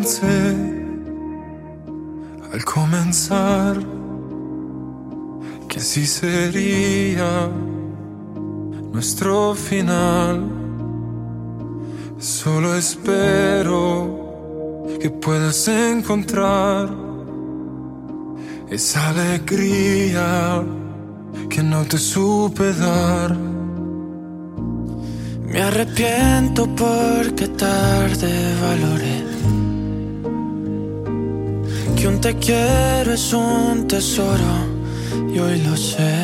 pensé al comenzar que así sería nuestro final. Solo espero que puedas encontrar esa alegría que no te supe dar. Me arrepiento porque tarde valoré que un te quiero es un tesoro y hoy lo sé.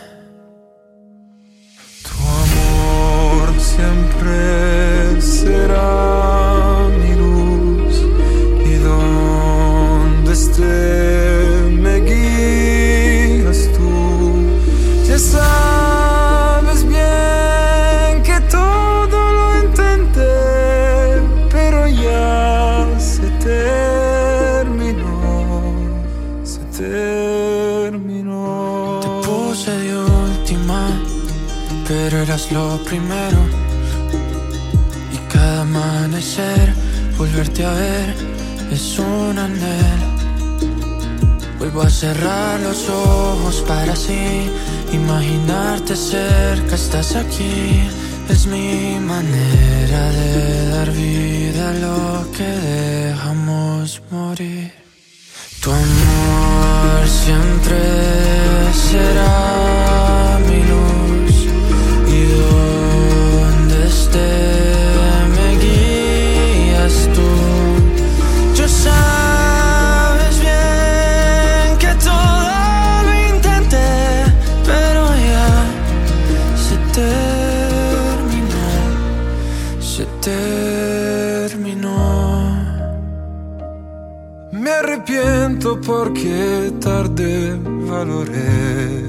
Tu amor siempre será mi luz y donde esté me guías tú. Ya sabes bien que todo lo intenté, pero ya se terminó, se terminó. Te puse de última, pero eras lo primero. Y cada amanecer, volverte a ver es un anhelo. Vuelvo a cerrar los ojos para así imaginarte cerca, estás aquí. Es mi manera de dar vida a lo que dejamos morir. Tu amor siempre será mi luz y donde esté me guías tú. Yo sabes bien que todo lo intenté, pero ya se terminó, se terminó. Me arrepiento porque tarde valoré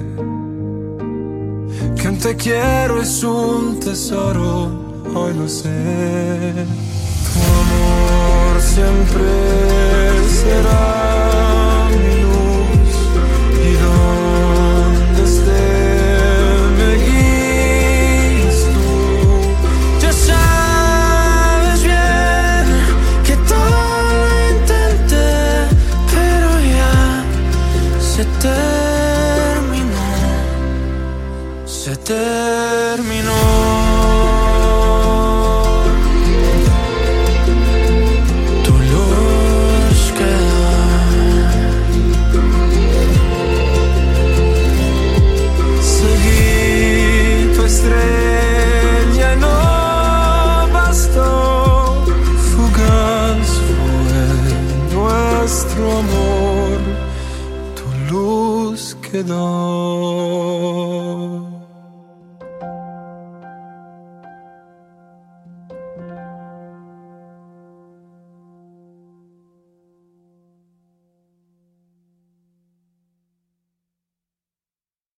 que un te quiero es un tesoro, hoy lo sé. Tu amor siempre será mi luz y donde esté me guías tú. Ya sabes bien que todo lo intenté, pero ya se terminó, se terminó. Tu luz queda. Seguí tu estrella y no bastó. Fugaz fue nuestro amor, tu luz quedó.